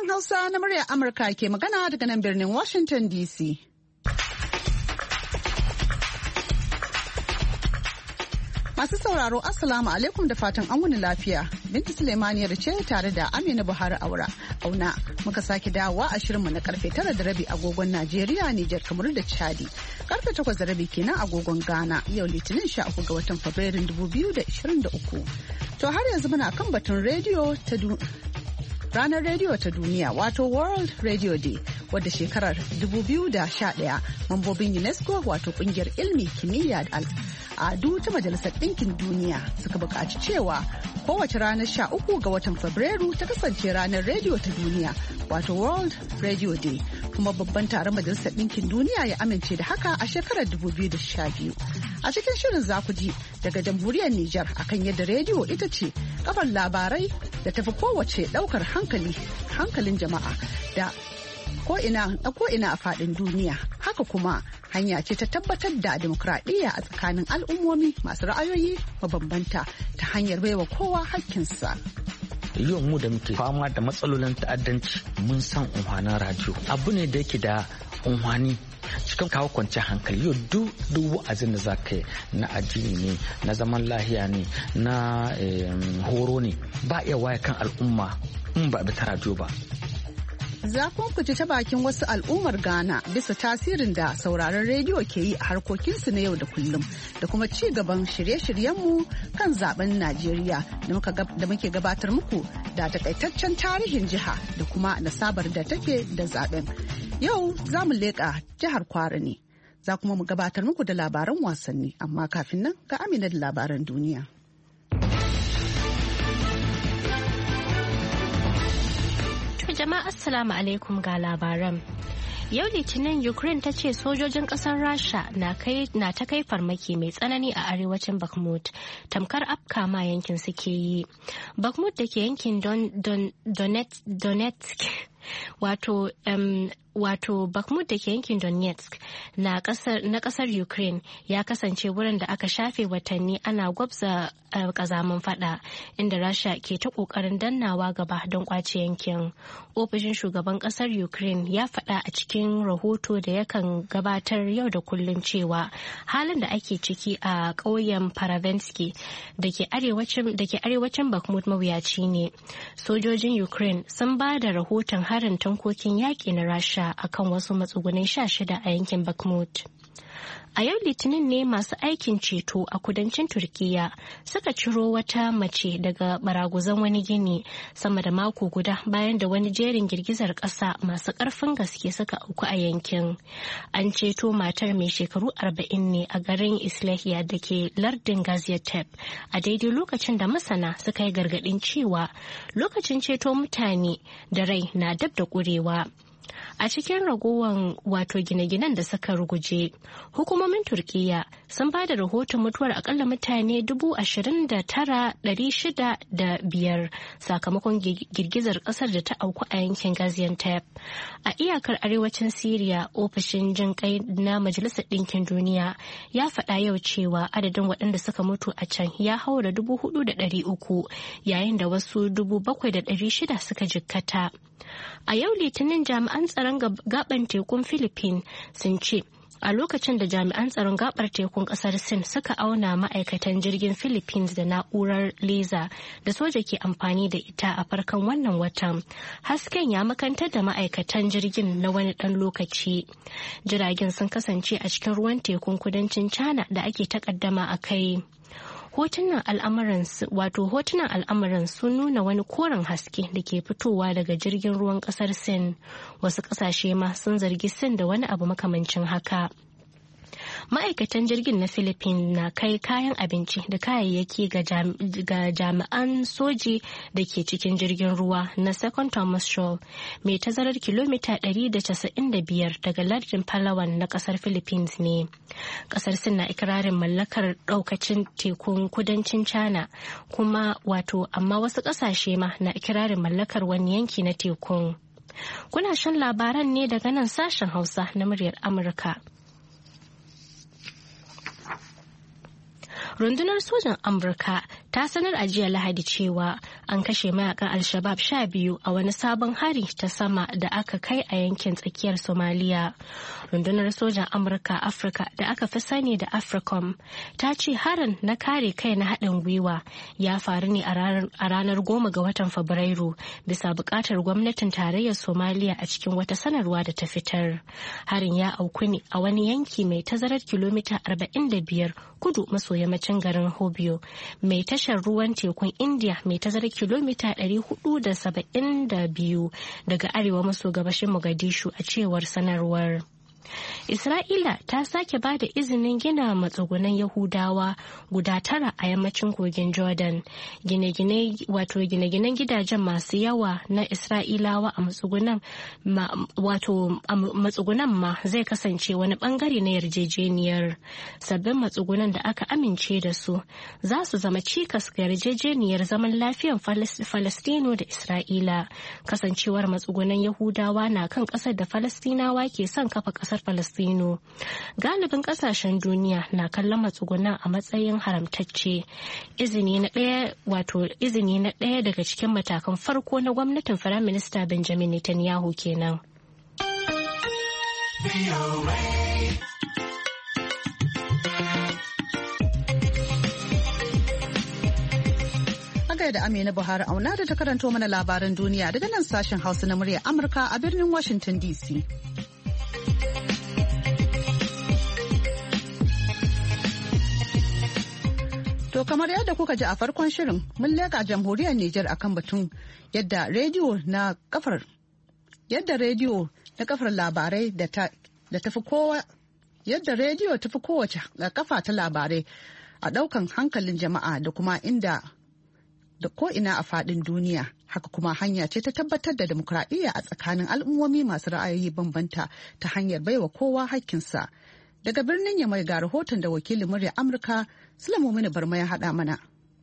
Sashen Hausa na muryar Amurka ke magana daga nan birnin Washington DC. Masu sauraro Assalamu alaikum da fatan an wuni lafiya. Binta Suleimaniyar ce tare da Amina Buhari Auna muka sake dawowa a shirinmu na karfe 9:30 agogon Najeriya, Nijar, Kamaru da Chadi. Karfe 8:30 kenan agogon Ghana yau Litinin 13 ga watan Fabrairun 2023. To har yanzu muna kan batun ranar rediyo ta duniya wato World Radio Day wadda shekarar 2011 mambobin UNESCO wato kungiyar ilmi kimiyya da al'adu ta Majalisar Ɗinkin Duniya suka buƙaci cewa kowace ranar 13 ga watan Fabrairu ta kasance ranar rediyo ta duniya wato World Radio Day kuma babban taron Majalisar Ɗinkin Duniya ya amince da haka a shekarar 2012. A cikin shirin za ku ji daga jamhuriyar Nijar akan yadda rediyo ita ce kafar labarai da tafi kowace daukar hankalin jama'a da ko'ina a faɗin duniya. Haka kuma hanya ce ta tabbatar da demokradiyya a tsakanin al'ummomi masu ra'ayoyi mabambanta ta hanyar baiwa kowa hakkinsa. Yau mu da muke fama da matsalolin ta'addanci mun san unhwanin radio abu ne da yake da unhwani cikin kawo kwanciyar hankali. Yau duk wa'azin da za ka yi na addini ne na zaman lahiya ne na horo ne ba iya waye kan al'umma in ba ta radio ba. Za ku ji ta bakin wasu al'ummar Ghana bisa tasirin da sauraron rediyo ke yi a harkokinsu na yau da kullum da kuma ci gaban shirye-shiryenmu kan zaben Najeriya da muke gabatar muku da takaitaccen tarihin jiha da kuma nasabar da take da zaben. Yau za mu leƙa jihar Kwara ne, za kuma mu gabatar muku da labaran wasanni amma kafin nan ga Amina da labaran duniya. Jama'a assalamu alaikum ga labaran. Yau Litinin Ukraine ta ce sojojin kasar Rasha na ta kai farmaki mai tsanani a arewacin Bakhmut, tamkar afka ma yankin suke yi. Bakhmut da ke yankin Donetsk wato Bakhmut da ke yankin Donetsk na kasar Ukraine ya kasance wurin da aka shafe watanni ana gwabza kazamin fada inda Rasha ke ta kokarin dannawa gaba don kwace yankin. Ofishin shugaban kasar Ukraine ya fada a cikin rahoto da yakan gabatar yau da kullun cewa halin da ake ciki a ƙauyen Paravensky da ke arewacin Bakhmut mawuyaci ne. Sojojin Ukraine sun ba da rahoton harin tankokin yaƙi na Rasha akan wasu matsugunai 16 a yankin Bakhmut. A yau Litinin ne masu aikin ceto a kudancin Turkiyya suka ciro wata mace daga baraguzan wani gini sama da mako guda bayan da wani jerin girgizar ƙasa masu ƙarfin gaske suka auku a yankin. An ceto matar mai shekaru 40 ne a garin Islahiya da ke lardin Gaziantep a daidai lokacin da masana suka yi gargaɗin cewa lokacin ceto mutane da rai na dab da ƙurewa. A cikin ragowar wato gine-ginen da suka ruguje, hukumomin Turkiyya sun ba da rahoton mutuwar akalla mutane 29,605 sakamakon girgizar kasar da ta auku a yankin Gaziantep. A iyakar arewacin Siriya, ofishin jin kai na Majalisar Ɗinkin Duniya ya faɗa yau cewa adadin waɗanda suka mutu a can ya haura 4,300 yayin da wasu 7,600 suka jikkata. A yau Litinin jami'an tsaron gaban tekun Philippines sun ce a lokacin da jami'an tsaron gabar tekun kasar Sin suka auna ma'aikatan jirgin Philippines da na'urar laser da soja ke amfani da ita a farkon wannan watan. Hasken ya makantar da ma'aikatan jirgin na wani ɗan lokaci. Jiragen sun kasance a cikin ruwan tekun kudancin China da ake takaddama a kai. Hotunan al'amuran sun nuna wani koren haske da ke fitowa daga jirgin ruwan kasar Sin. Wasu kasashe ma sun zargi Sin da wani abu makamancin haka. Ma'aikatan jirgin na Philippines na kai kayan abinci da kayayyaki ga jami'an soji da ke cikin jirgin ruwa na Second Thomas Shoal mai tazarar kilomita 195 daga lardin Palawan na kasar Philippines ne. Kasar Sin na ikirarin mallakar daukacin tekun kudancin China amma wasu kasashe ma na ikirarin mallakar wani yanki na tekun. Kuna shan labaran ne daga nan sashen Hausa na muryar Amurka. Rundunar sojan Amurka ta sanar a jiya Lahadi cewa an kashe mayakan Al-Shabab 12 a wani sabon hari ta sama da aka kai a yankin tsakiyar Somalia. Rundunar sojan Amurka Afirka da aka fi sani da AFRICOM ta ce harin na kare kai na haɗin gwiwa ya faru ne a ranar 10 ga watan Fabrairu bisa buƙatar gwamnatin tarayyar Somalia a cikin wata sanarwa da ta fitar. Harin ya auku ne a wani yanki mai tazarar kilomita 45 kudu maso yammacin garin Hobyo mai tashar ruwan tekun India mai tazarar kilomita 472 daga arewa maso gabashin Mogadishu a cewar sanarwar. Isra'ila ta sake ba da izinin gina matsugunan Yahudawa guda 9 a yammacin kogin Jordan. Gine-ginen gidajen masu yawa na Isra'ilawa a matsugunan ma zai kasance wani bangare na yarjejeniyar. Sabbin matsugunan da aka amince da su za su zama cikas ga yarjejeniyar zaman lafiyan Falastino da Isra'ila. Kasancewar matsugunan Yahudawa na kan ƙasar da Falastinawa ke son kafa ƙasar Falastino. Galibin kasashen duniya na kallon matsugunan a matsayin haramtacce. Izini na ɗaya daga cikin matakan farko na gwamnatin Firaminista Benjamin Netanyahu kenan. Da Amina Buhari auna da ta karanto mana labaran duniya daga nan sashen Hausa na murya Amurka a birnin Washington DC. To kamar yadda kuka ji a farkon shirin mun leƙa jamhuriyar Nijar akan batun yadda rediyo na kafar labarai da tafi kowace kafa ta labarai a ɗaukan hankalin jama'a da kuma da ko'ina a faɗin duniya. Haka kuma hanya ce ta tabbatar da demokradiyya a tsakanin al'ummomi masu ra'ayoyi bambanta ta hanyar baiwa kowa hakkinsa. Daga birnin Yamai ga rahoton da wakilin murya Amurka Sulaimu Barma ya haɗa mana.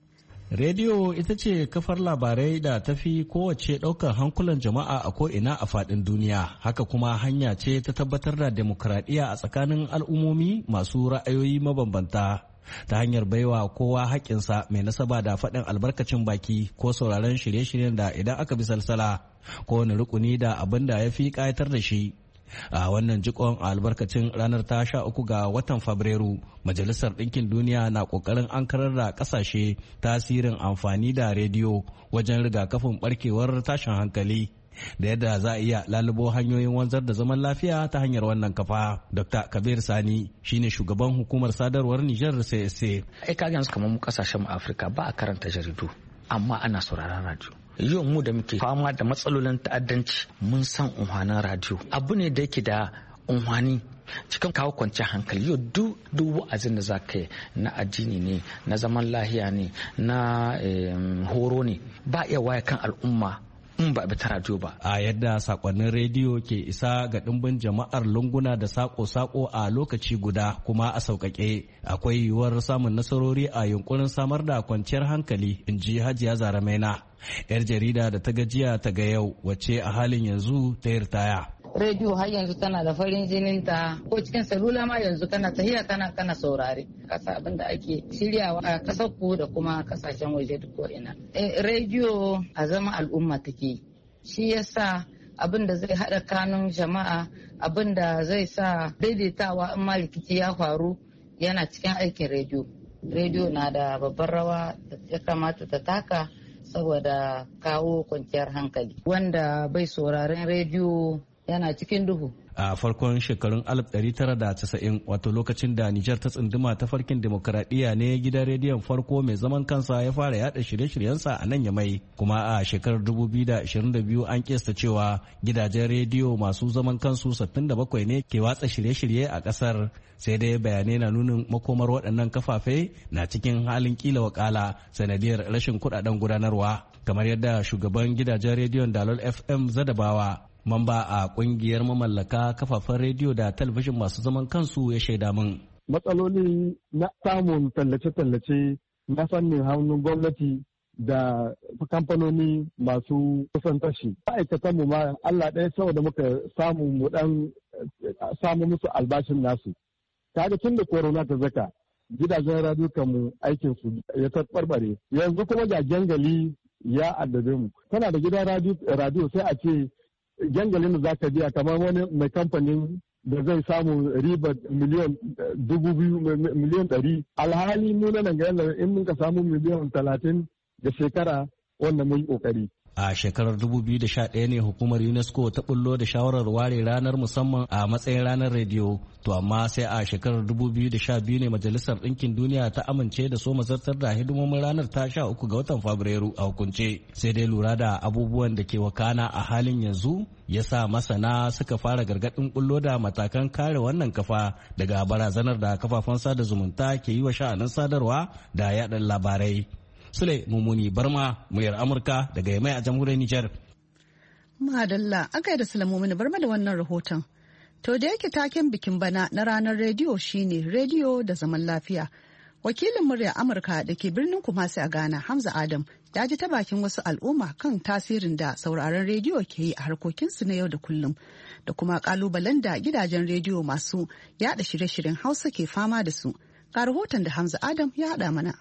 Rediyo ita ce kafar labarai da ta fi kowace ɗaukar hankulan jama'a a ko'ina a faɗin duniya. Haka kuma hanya ce ta tabbatar da demokradiyya a tsakanin al'ummomi masu ra'ayoyi mabambanta. Ta hanyar baiwa kowa haƙƙinsa mai nasaba da faɗin albarkacin baki ko sauraron shirye-shiryen da idan aka bi salsala ko wani rukuni da abin da ya fi ƙayatar da shi. A wannan jikon albarkacin ranar ta 13 ga watan Fabrairu, Majalisar Ɗinkin Duniya na ƙoƙarin ankarar da ƙasashe tasirin amfani da rediyo wajen rigakafin ɓarkewar tashin hankali. Da yadda za a iya lalubo hanyoyin wanzar da zaman lafiya ta hanyar wannan kafa. Dr. Kabir Sani shine shugaban hukumar sadarwar Nijar CSA. Ai ka gansu kamar mu kasashen Afirka ba a karanta jaridu amma ana sauraron radio. Yau mu da muke fama da matsalolin ta'addanci mun san unhwanin radio. Abu ne da yake da unhwani cikin kawo kwanciyar hankali. Yau duk wa'azin da za ka yi na addini ne, na zaman lahiya ne, na horo ne, ba iya waya kan al'umma in ba bi ta radio ba. A yadda sakonnin rediyo ke isa ga dimbin jama'ar lunguna da sako-sako a lokaci guda kuma a sauƙaƙe, akwai yiwuwar samun nasarori a yunkurin samar da kwanciyar hankali, in ji Hajiya Zara Maina, 'yar jarida da ta gajiya ta ga yau, wacce a halin yanzu ta ritaya. Rediyo har yanzu tana da farin jinin ta, ko cikin salula ma yanzu kana tahiya kana saurare kasa abin da ake shiryawa a kasar ku da kuma kasashen waje duk ko ina. Rediyo a zama al'umma take, shi yasa abin da zai haɗa kanun jama'a, abin da zai sa daidaitawa in ma rikici ya faru yana cikin aikin rediyo. Rediyo na da babbar rawa da ya kamata ta taka saboda kawo kwanciyar hankali. Wanda bai sauraren rediyo yana cikin duhu. A farkon shekarun 1990 wato lokacin da Nijar ta tsunduma ta farkin demokaradiyya ne gidan rediyon farko mai zaman kansa ya fara yada shirye-shiryensa a nan Yamai, kuma a shekarar 2022 an kesta cewa gidajen rediyo masu zaman kansu 67 ne ke watsa shirye-shirye a kasar, sai dai bayanai na nunin makomar waɗannan kafafe na cikin halin kila wakala sanadiyar rashin kuɗaɗen gudanarwa, kamar yadda shugaban gidajen rediyon Dalol FM Zadabawa, mamba a kungiyar mamallaka kafafen rediyo da talabijin masu zaman kansu ya shaida min. Matsaloli na samun tallace-tallace na fannin hannun gwamnati da kamfanoni masu kusan tashi. Ma'aikatan mu ma Allah ɗaya saboda muka samu mu dan samu musu albashin nasu. Kaga tun da korona ta zaka gidajen radio kanmu aikin su ya taɓarɓare. Yanzu kuma ga jangali ya addabe mu. Kana da gidan radio sai a ce jangalin da za ka biya kamar wani mai kamfanin da zai samu ribar miliyan 2,000 miliyan 100. Alhali mu na nan ga in mun ka samu miliyan 30 da shekara wannan mun yi kokari. A shekarar 2011 ne hukumar UNESCO ta bullo da shawarar ware ranar musamman a matsayin ranar rediyo. To amma sai a shekarar 2012 ne Majalisar Ɗinkin Duniya ta amince da so mazartar da hidimomin ranar ta 13 ga watan Fabrairu a hukunce. Sai dai lura da abubuwan da ke wakana a halin yanzu ya sa masana suka fara gargaɗin bullo da matakan kare wannan kafa daga barazanar da kafafen sada zumunta ke yi wa sha'anin sadarwa da yaɗa labarai. Sule Mumuni Barma, muryar Amurka daga Yamai a jamhuriyar Nijar. Madalla, aka yi da Sule Mumuni Barma da wannan rahoton. To da yake taken bikin bana na ranar rediyo shine rediyo da zaman lafiya. Wakilin muryar Amurka da ke birnin Kumasi a Ghana, Hamza Adam, ya ji ta bakin wasu al'umma kan tasirin da sauraron rediyo ke yi a harkokinsu na yau da kullum, da kuma kalubalen da gidajen rediyo masu yada shirye-shiryen Hausa ke fama da su. Ga rahoton da Hamza Adam ya haɗa mana.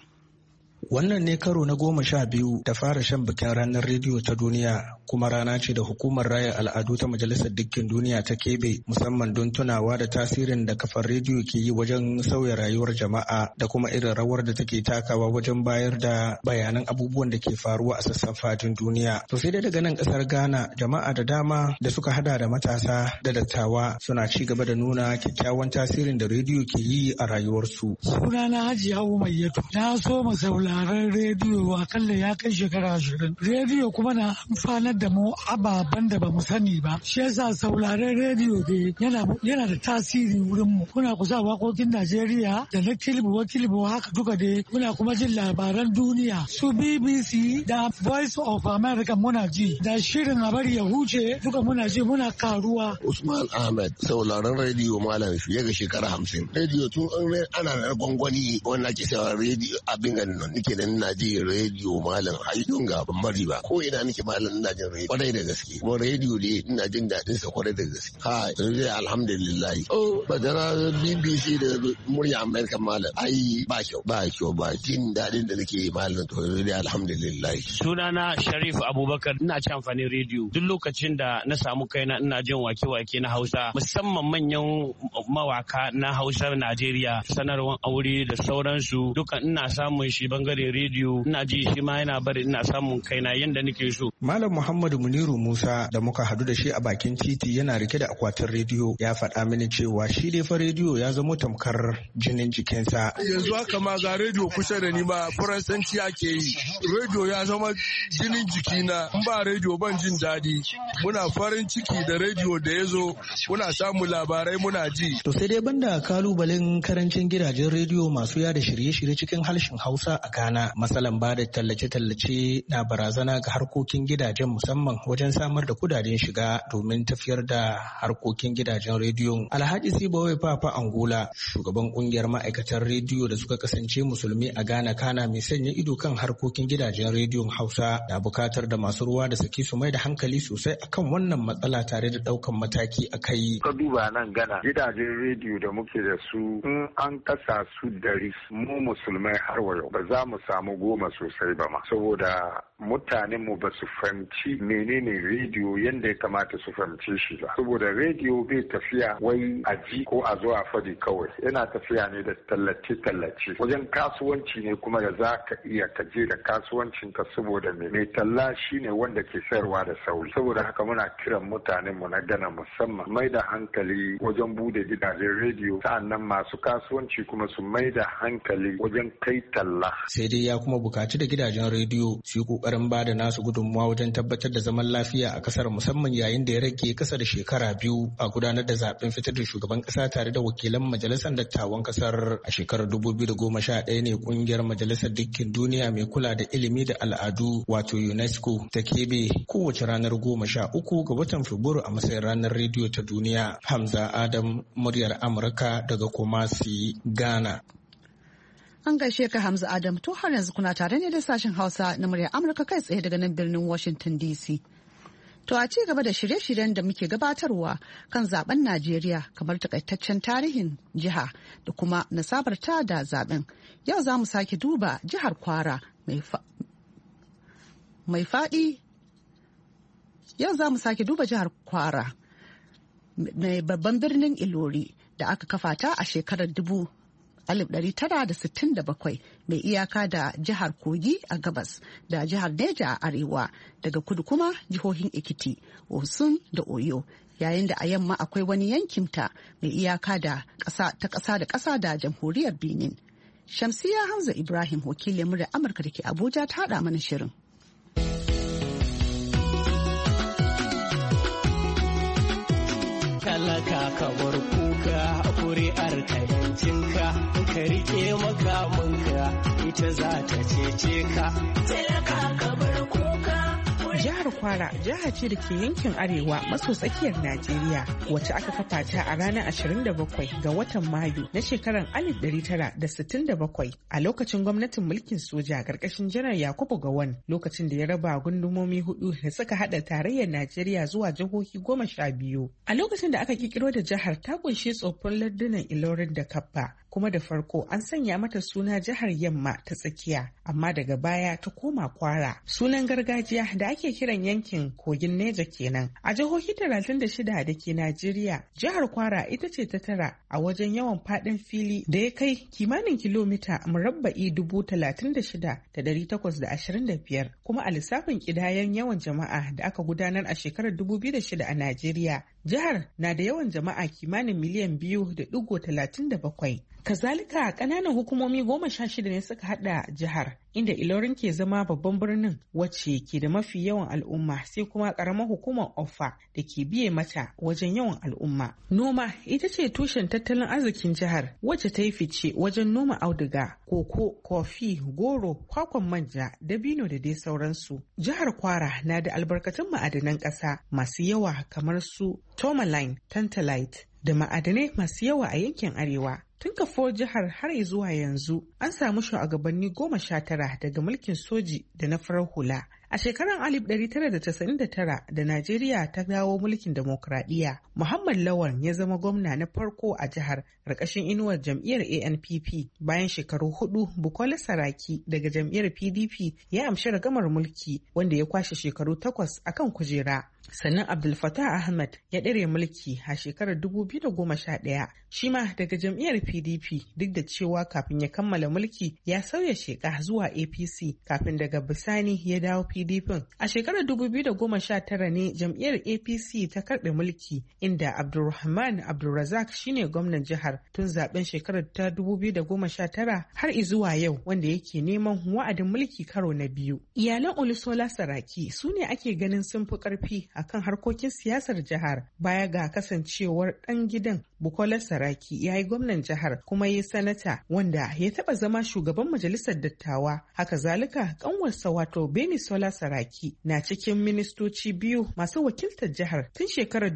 Wannan ne karo na 12 da fara shan bikin ranar rediyo ta duniya, kuma rana ce da hukumar raya al'adu ta Majalisar Dukkin Duniya ta keɓe musamman don tunawa da tasirin da kafar rediyo ke yi wajen sauya rayuwar jama'a da kuma irin rawar da take takawa wajen bayar da bayanan abubuwan da ke faruwa a sassan fadin duniya. To sai dai daga nan kasar Ghana, jama'a da dama da suka hada da matasa da dattawa suna ci gaba da nuna kyakkyawan tasirin da rediyo ke yi a rayuwarsu. Sunana Hajiya Umayyatu, na so mu sauraron rediyo akalla ya kai shekara 20. Rediyo kuma na amfanar da mu ababen da bamu sani ba. Shi yasa sauraron rediyo yana da tasiri wurin mu. Kuna kusa waƙoƙin Najeriya da na kilbo haka duka dai. Muna kuma jin labaran duniya. Su BBC da Voice of America muna ji. Da shirin a bari ya huce duka muna ji, muna karuwa. Usman Ahmed, sauraron rediyo malam fiye ga shekara 50. Rediyo tun ana da gwangwani wanda ke sauraron rediyo abin ganin nake da ina ji rediyo malam hayyun ga ban bari ba. Ko ina nake malam ina jin rediyo kwarai da gaske. Kuma rediyo dai ina jin daɗin sa kwarai da gaske. Ha, yanzu alhamdulillah. Oh, badara BBC da murya America malam. Ai ba kyau ba jin daɗin da nake malam to dai alhamdulillah. Sunana Sharif Abubakar, ina ci amfanin rediyo. Duk lokacin da na samu kaina ina jin wake-wake na Hausa, musamman manyan mawaka na Hausa Najeriya, sanarwar aure da sauransu duka ina samun shi bangaren rediyo, ina ji shi ma yana bari ina samun kaina yanda nake so. Malam Muhammadu Muniru Musa da muka hadu da shi a bakin titi yana rike da akwatin rediyo ya faɗa mini cewa shi dai fa rediyo ya zama tamkar jinin jikinsa. Yanzu haka ma ga rediyo kusa da ni ma faransanci ake yi. Rediyo ya zama jinin jikina, in ba rediyo ban jin daɗi. Muna farin ciki da rediyo da ya zo, muna samun labarai muna ji. To sai dai banda kalubalen karancin gidajen rediyo masu yada shirye-shirye cikin harshen Hausa a Ghana, matsalan ba da tallace-tallace na barazana ga harkokin gidajen musamman wajen samar da kudaden shiga domin tafiyar da harkokin gidajen rediyon. Alhaji Sibawai Papa Angola, shugaban kungiyar ma'aikatan rediyo da suka kasance musulmi a Ghana, kana mai sanya ido kan harkokin gidajen rediyon Hausa, na bukatar da masu ruwa da saki su mai da hankali sosai akan wannan matsala tare da daukan mataki a kai. Ka duba nan Ghana, gidajen rediyo da muke da su in an kasa su dari, mu musulmai har wayo ba za mu samu 10 sosai ba ma, saboda mutanen mu ba su fahimci menene rediyo yadda ya kamata su fahimce shi ba, saboda rediyo bai tafiya wai a ji ko a zo a fadi kawai, yana tafiya ne da tallace wajen kasuwanci ne kuma da za ka iya ka je da kasuwancin ka, saboda mai talla shine wanda ke sayarwa da sauri. Saboda haka muna kiran mutanen mu na Ghana musamman mai da hankali wajen bude gidajen rediyo, sa'annan masu kasuwanci kuma su mai da hankali wajen kai talla. Sai dai ya kuma bukaci da gidajen rediyo su yi kokarin ba da nasu gudunmawa wajen tabbatar da zaman lafiya a kasar, musamman yayin da ya rage kasa da shekara 2 a gudanar da zaben fitar da shugaban kasa tare da wakilan majalisar dattawan kasar. A shekarar 2011 ne kungiyar Majalisar Dukkin Duniya mai kula da ilimi da al'adu wato UNESCO ta keɓe kowace ranar 13 ga watan Fabrairu a matsayin ranar rediyo ta duniya. Hamza Adam, muryar Amurka daga Kumasi, Ghana. An gaishe ka Hamza Adam, to har yanzu kuna tare ne da sashen Hausa na muryar Amurka kai tsaye daga nan birnin Washington DC. To a ci gaba da shirye-shiryen da muke gabatarwa kan zaben Najeriya kamar takaitaccen tarihin jiha da kuma nasabarta da zaben. Yau za mu sake duba jihar Kwara mai faɗi. Yau za mu sake duba jihar Kwara mai babban birnin Ilori da aka kafa ta a shekarar 1967 mai iyaka da jihar Kogi a gabas da jihar Neja a arewa, daga kudu kuma jihohin Ekiti, Osun da Oyo, yayin da a yamma akwai wani yankinta mai iyaka da ƙasa da ƙasa da jamhuriyar Benin. Shamsiya Hamza Ibrahim, wakilin murya Amurka da ke Abuja, ta haɗa mana shirin. Talaka ka bar kuka, kuri'ar ka yancinka, ka rike makamanka, ita za ta cece ka. Talaka ka bar kuka. Jihar Kwara jiha ce da ke yankin arewa maso tsakiyar Najeriya, wacce aka kafa ta a ranar 27 ga watan Mayu na shekarar 1967 a lokacin gwamnatin mulkin soja ƙarƙashin Janar Yakubu Gowon, lokacin da ya raba gundumomi 4 da suka hada tarayyar Najeriya zuwa jihohi 12. A lokacin da aka kirkiro da jihar ta kunshi tsoffin lardunan Ilorin da Kabba, kuma da farko an sanya mata suna jihar Yamma ta tsakiya, amma daga baya ta koma Kwara, sunan gargajiya da ake kiran yankin kogin Neja kenan. A jihohi 36 da ke Najeriya, jihar Kwara ita ce ta tara a wajen yawan faɗin fili da ya kai kimanin kilomita murabba'i 36,825, kuma a lissafin ƙidayen yawan jama'a da aka gudanar a shekarar 2006 a Najeriya, jihar na da yawan jama'a kimanin miliyan 2.37. Kazalika ƙananan hukumomi 16 ne suka hada jihar, inda Ilorin ke zama babban birnin wacce ke da mafi yawan al'umma, sai kuma ƙaramar hukumar Offa da ke biye mata wajen yawan al'umma. Noma ita ce tushen tattalin arzikin jihar, wacce ta yi fice wajen noma auduga, koko, kofi, goro, kwakwan manja, dabino da dai sauransu. Jihar Kwara na da albarkatun ma'adanan ƙasa masu yawa kamar su tourmaline, tantalite da ma'adanai masu yawa a yankin arewa. Tun kafuwar jihar har zuwa yanzu an samu shugabanni 19 daga mulkin soji da na farar hula. A shekarar 1999 da Najeriya ta dawo mulkin demokradiyya, Muhammad Lawan ya zama gwamna na farko a jihar ƙarƙashin inuwar jam'iyyar ANPP. Bayan shekaru 4, Bukola Saraki daga jam'iyyar PDP ya amshi ragamar mulki, wanda ya kwashe shekaru 8 akan kujera. Sannan Abdul Fattah Ahmed ya ɗare mulki a shekarar 2011, shi ma daga jam'iyyar PDP, duk da cewa kafin ya kammala mulki ya sauya sheka zuwa APC kafin daga bisani ya dawo PDP. A shekarar 2019 ne jam'iyyar APC ta karɓe mulki, inda Abdulrahman Abdulrazak shine gwamnan jihar tun zaben shekarar ta 2019 har izuwa yau, wanda yake neman wa'adin mulki karo na biyu. Iyalan Olusola Saraki su ne ake ganin sun fi ƙarfi akan harkokin siyasar jihar, baya ga kasancewar ɗan gidan Bukola Saraki ya yi gwamnan jihar kuma ya yi sanata, wanda ya taɓa zama shugaban majalisar dattawa. Haka zalika ƙanwarsa wato Benisola Saraki na cikin ministoci 2 masu wakiltar jihar tun shekarar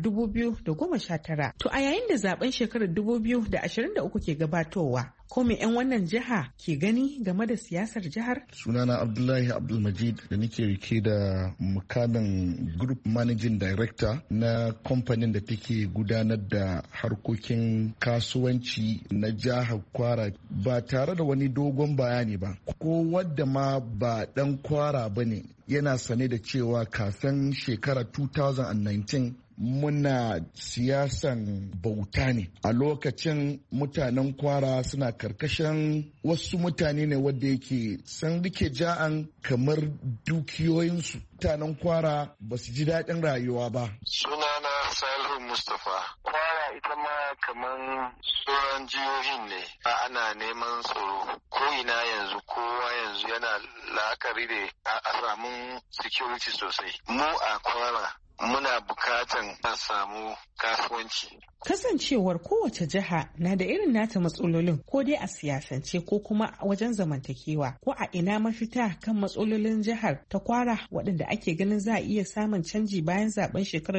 2019. To a yayin da zaben shekarar 2023 ke gabatowa, ko me 'yan wannan jiha ke gani game da siyasar jihar? Sunana Abdullahi Abdulmajid da nake rike da mukamin Group Managing Director na kamfanin da take gudanar da harkokin kasuwanci na jihar Kwara, ba tare da wani dogon bayani ba. Ko wadda ma ba dan Kwara bane yana sane da cewa kafin shekarar 2019 muna siyasan bauta ne. A lokacin mutanen Kwara suna karkashin wasu mutane ne wadda yake san rike ja'an kamar dukiyoyinsu. Mutanen Kwara ba su ji daɗin rayuwa ba. Sunana Salihu Mustapha. Kwara ita ma kamar sauran jihohin ne. Ana neman tsaro ko ina yanzu, kowa yanzu yana la'akari da a samu security sosai. Mu a Kwara muna bukatan a samu kasuwanci. Kasancewar kowace jiha na da irin nata matsalolin, ko dai a siyasance ko kuma wajen zamantakewa, ko a ina mafita kan matsalolin jihar ta Kwara waɗanda ake ganin za a iya samun canji bayan zaben shekarar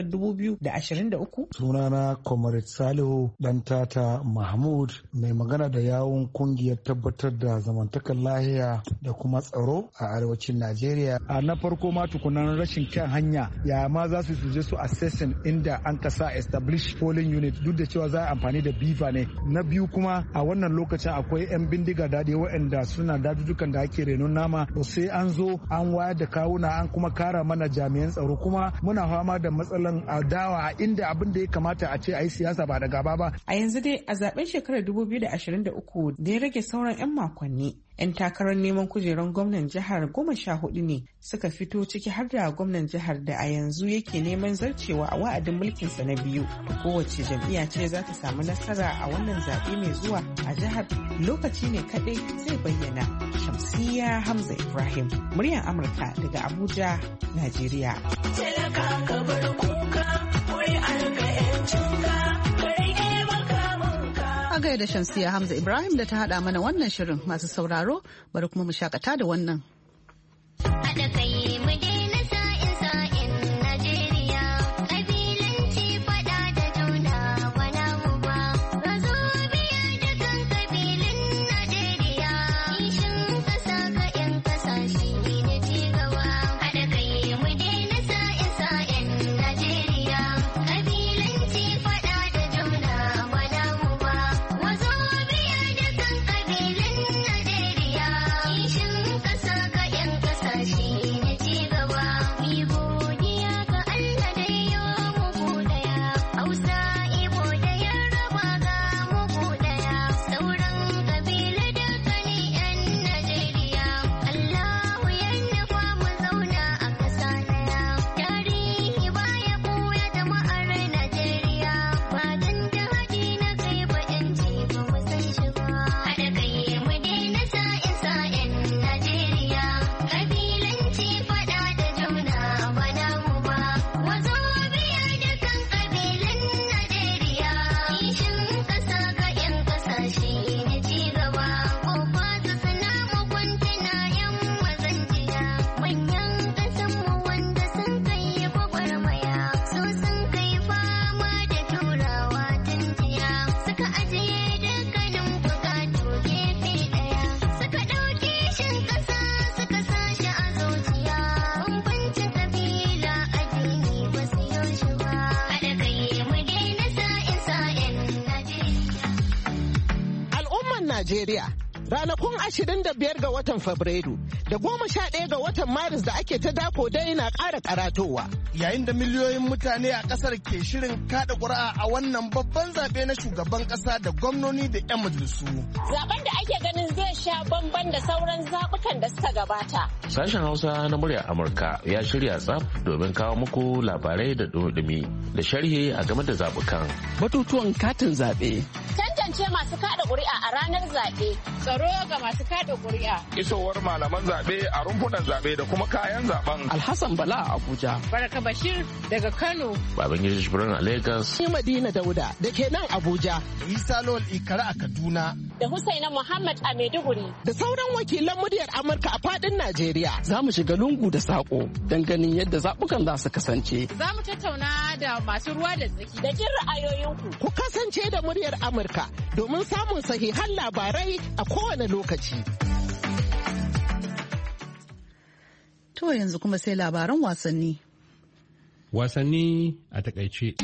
2023? Sunana Comrade Salihu Dantata Mahmud, mai magana da yawun kungiyar tabbatar da zamantakar lahiya da kuma tsaro a arewacin Najeriya. A na farko ma tukunan rashin kyan hanya, ya ma za su je su assessing inda an kasa establish polling unit duk da cewa za a amfani da biva ne. Na biyu kuma a wannan lokacin akwai 'yan bindiga daɗi waɗanda suna dadudukan da ake renon nama, sai an zo an wayar da kawuna an kuma kara mana jami'an tsaro, kuma muna fama da matsalan adawa inda abin da ya kamata a ce a yi siyasa ba da gaba ba. A yanzu dai a zaben shekarar 2023 da ya rage sauran 'yan makonni, 'yan takarar neman kujerar gwamnan jihar 14 ne suka fito, ciki har da gwamnan jihar da a yanzu yake neman zarcewa a wa'adin mulkinsa na biyu. Kowace jam'iyya ce za ta samu nasara a wannan zaɓe mai zuwa a jihar, lokaci ne kaɗai zai bayyana. Shamsiyya Hamza Ibrahim, muryar Amurka daga Abuja, Najeriya. A gaida Shamsiyya Hamza Ibrahim da ta haɗa mana wannan shirin. Masu sauraro, bari kuma mu shakata da wannan. Haɗa kai mu daina sa'in Najeriya, ƙabilanci faɗa da juna wana mu ba. Razo biya da kan ƙabilun Najeriya, kishin ƙasa ga 'yan ƙasashe ne ci gaba. Haɗa kai mu daina sa'in Najeriya, ƙabilanci faɗa da juna wana mu ba. Najeriya. Ranakun 25 ga watan Fabrairu da 11 ga watan Maris da ake ta dako dai na ƙara karatowa. Yayin da miliyoyin mutane a ƙasar ke shirin kada ƙuri'a a wannan babban zaɓe na shugaban ƙasa da gwamnoni da 'yan majalisu. Zaben da ake ganin zai sha bamban da sauran zaɓukan da suka gabata. Sashen Hausa na muryar Amurka ya shirya tsaf domin kawo muku labarai da dumi da sharhi a game da zaɓukan. Batutuwan katin zaɓe. Tantance masu kada ƙuri'a a ranar zaɓe. Tsaro ga masu kada ƙuri'a. Isowar malaman zaɓe a rumfunan zaɓe da kuma kayan zaɓen. Alhassan Bala a Abuja. Baraka Bashir daga Kano. Babangida Jibrin a Lagos. Ni Madina Dauda da ke nan Abuja. Isa Lol Ikara a Kaduna. Da Husaina Muhammad a Maiduguri. Da sauran wakilan muryar Amurka a faɗin Najeriya. Za mu shiga lungu da saƙo don ganin yadda zaɓukan za su kasance. Za mu tattauna da masu ruwa da tsaki da jin ra'ayoyinku. Ku kasance da muryar Amurka domin samun sahihan labarai a kowane lokaci. To yanzu kuma sai labaran wasanni. Wasanni a takaice.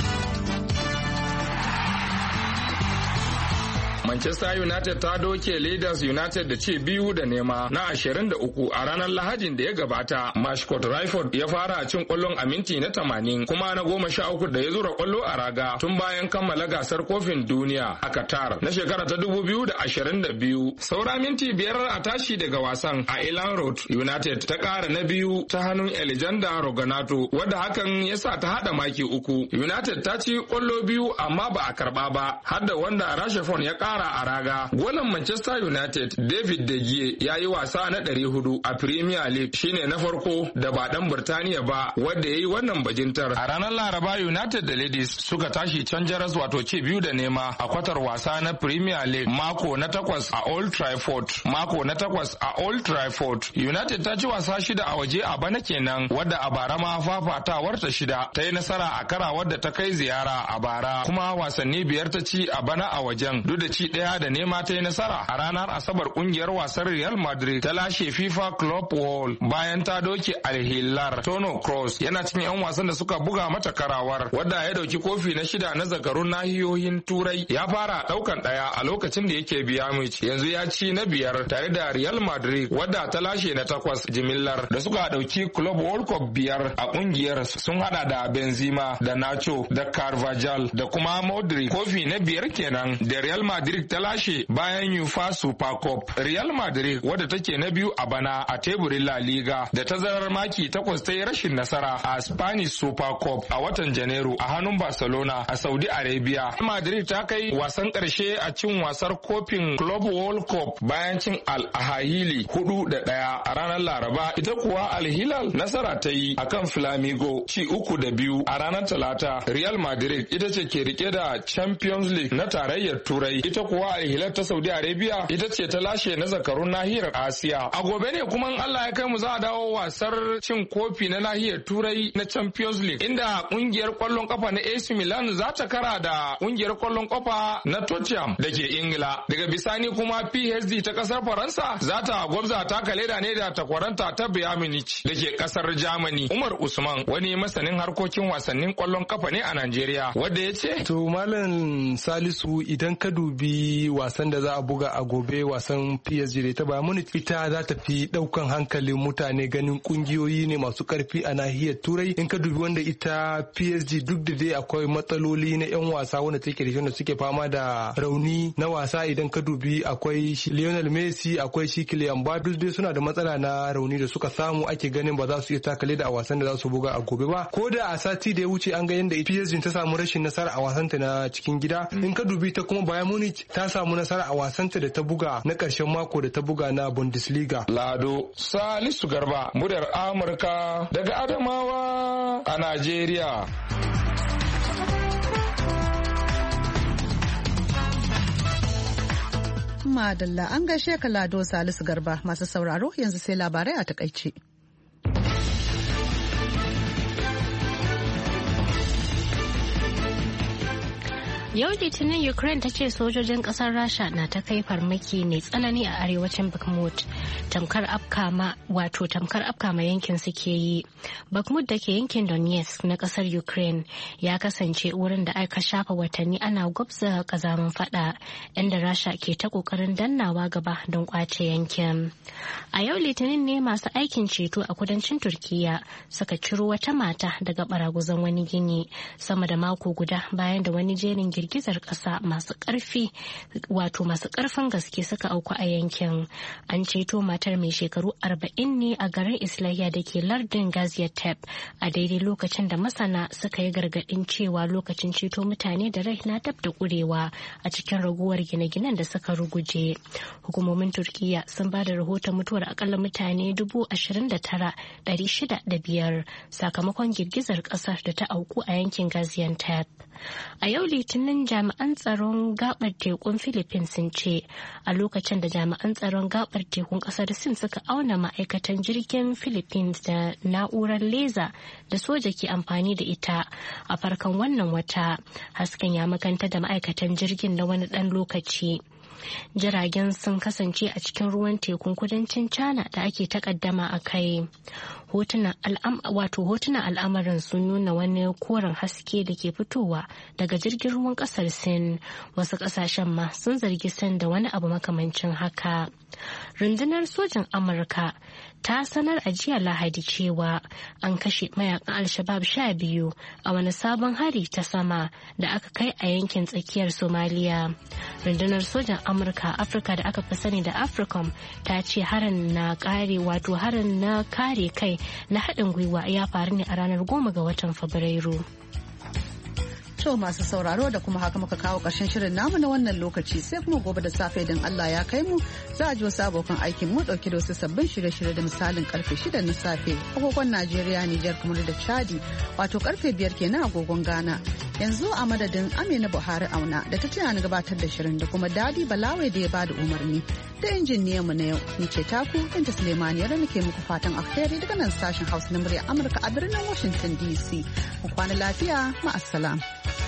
Manchester United ta doke Leeds United da ci 2-0 na 23 a ranar Lahadin da ya gabata. Mashcott Rashford ya fara cin kwallon a minti na 80 kuma na 13 da ya zura kwallo a raga tun bayan kammala gasar kofin duniya a Qatar na shekara ta 2022. Saura minti 5 a tashi daga wasan a Elland Road, United ta kara na biyu ta hannun Alexander Roganato wadda hakan ya sa ta hada maki 3. United ta ci kwallo 2 amma ba a karba ba, har da wanda Rashford ya kara a raga. Golan Manchester United David De Gea ya yi wasa na 400 a Premier League, shine na farko da ba dan Birtaniya ba wanda ya yi wannan bajintar. A ranar Laraba United da Ladies suka tashi can jaras wato ci 2-0 a kwatar wasa na Premier League mako na 8 a Old Trafford. Mako na 8 a Old Trafford. United ta ci wasa 6 a waje a bana kenan, wadda a bara ma fafatawar ta 6 ta yi nasara a kara wadda ta kai ziyara a bara, kuma wasanni 5 ta ci a bana a wajen, duk da ci ci 1-0 ta yi nasara a ranar Asabar kungiyar wasan Real Madrid ta lashe FIFA Club World bayan ta doke Al Hilal. Toni Kroos yana cikin 'yan wasan da suka buga mata karawar, wadda ya dauki kofi na 6 na zakarun nahiyoyin Turai. Ya fara daukan daya a lokacin da yake biya mici, yanzu ya ci na 5 tare da Real Madrid wadda ta lashe na 8 jimillar da suka dauki Club World Cup 5 a kungiyar sun hada da Benzema da Nacho da Carvajal da kuma Modric. Kofi na 5 kenan da Real Madrid ta lashe bayan UEFA Super Cup. Real Madrid wadda take na 2 a bana a teburin La Liga da tazarar maki 8 ta yi rashin nasara a Spanish Super Cup a watan Janairu a hannun Barcelona a Saudi Arabia. Madrid ta kai wasan karshe a cin wasar kofin Club World Cup bayan cin Al Ahly 4-1 a ranar Laraba. Ita kuwa Al Hilal nasara ta yi akan Flamengo ci 3-2 a ranar Talata. Real Madrid ita ce ke rike da Champions League na tarayyar Turai. Ita kuwa Al Hilal ta Saudi Arabia ita ce ta lashe na zakarun nahiyar Asiya. A gobe ne kuma Allah ya kai mu za a dawo wasar cin kofi na nahiyar Turai na Champions League, inda kungiyar kwallon kafa na AC Milan za ta kara da kungiyar kwallon kafa na Tottenham da ke Ingila. Daga bisani kuma PSG ta kasar Faransa za ta gwabza taka leda ne da takwaranta ta Bayern Munich da ke kasar Germany. Umar Usman wani masanin harkokin wasannin kwallon kafa ne a Najeriya, wanda ya ce to Malam Salisu, idan ka dubi wasan da za a buga a gobe, wasan PSG da ta Bayern Munich, ita za ta fi daukan hankalin mutane ganin kungiyoyi ne masu karfi a nahiyar Turai. In ka dubi wanda ita PSG duk da dai akwai matsaloli na 'yan wasa wanda take da shi wanda suke fama da rauni na wasa, idan ka dubi akwai Lionel Messi, akwai shi Kylian Mbappe, dai suna da matsala na rauni da suka samu, ake ganin ba za su iya takale da a wasan da za su buga a gobe ba. Ko da a sati da ya wuce an ga yadda PSG ta samu rashin nasara a wasanta na cikin gida. In ka dubi ta kuma Bayern Munich ta samu nasara a wasanta da ta buga na karshen mako da ta buga na Bundesliga. Lado Salisu Garba, muryar Amurka daga Adamawa a Najeriya. Madalla an gaishe ka Lado Salisu Garba. Masu sauraro yanzu sai labarai a takaice. Yau Litinin Ukraine ta ce sojojin kasar Rasha na ta kai farmaki mai tsanani a arewacin Bakhmut, tamkar afkama yankin suke yi. Bakhmut da ke yankin Donetsk na kasar Ukraine ya kasance wurin da aka shafa watanni ana gwabza kazamin fada, inda Rasha ke ta kokarin dannawa gaba don kwace yankin. A yau Litinin ne masu aikin ceto a kudancin Turkiya suka ciro wata mata daga baraguzan wani gini sama da mako guda bayan da wani jerin girgizar ƙasa masu ƙarfin gaske suka auku a yankin. An ceto matar mai shekaru 40 ne a garin Islahiya da ke lardin Gaziantep a daidai lokacin da masana suka yi gargaɗin cewa lokacin ceto mutane da rai na dab da ƙurewa a cikin raguwar gine-ginen da suka ruguje. Hukumomin Turkiyya sun ba da rahoton mutuwar akalla mutane 29,605 sakamakon girgizar ƙasar da ta auku a yankin Gaziantep. A yau Litinin jami'an tsaron gabar tekun Philippines sun ce a lokacin da jami'an tsaron gabar tekun kasar Sin suka auna ma'aikatan jirgin Philippines da na'urar leza da soja ke amfani da ita a farkon wannan wata, hasken ya makanta da ma'aikatan jirgin na wani ɗan lokaci. Jiragen sun kasance a cikin ruwan tekun kudancin China da ake takaddama a kai. Hotunan al'amarin sun nuna wani koren haske da ke fitowa daga jirgin ruwan kasar Sin. Wasu kasashen ma sun zargi Sin da wani abu makamancin haka. Rundunar sojin Amurka ta sanar a jiya Lahadi cewa an kashe mayakan Al-Shabaab 12 a wani sabon hari ta sama da aka kai a yankin tsakiyar Somalia. Rundunar sojan Amurka Afirka da aka fi sani da AFRICOM ta ce harin na kare kai na haɗin gwiwa ya faru ne a ranar 10 ga watan Fabrairu. To masu sauraro da kuma haka muka kawo ƙarshen shirin namu na wannan lokaci, sai kuma gobe da safe idan Allah ya kai mu za a ji wasu abokan aikin mu dauke da wasu sabbin shirye-shirye da misalin karfe 6 na safe agogon Najeriya, Nijar kamar da Chadi, wato karfe 5 kenan agogon Ghana. Yanzu a madadin Amina Buhari Auna da ta tuna ni gabatar da shirin da kuma Dadi Balawai da ya bada umarni da injiniyan mu na yau, ni ce taku Binta Suleiman ya nake muku fatan alheri daga nan sashen Hausa na murya Amurka a birnin Washington DC. Ku kwana lafiya, ma'assalam.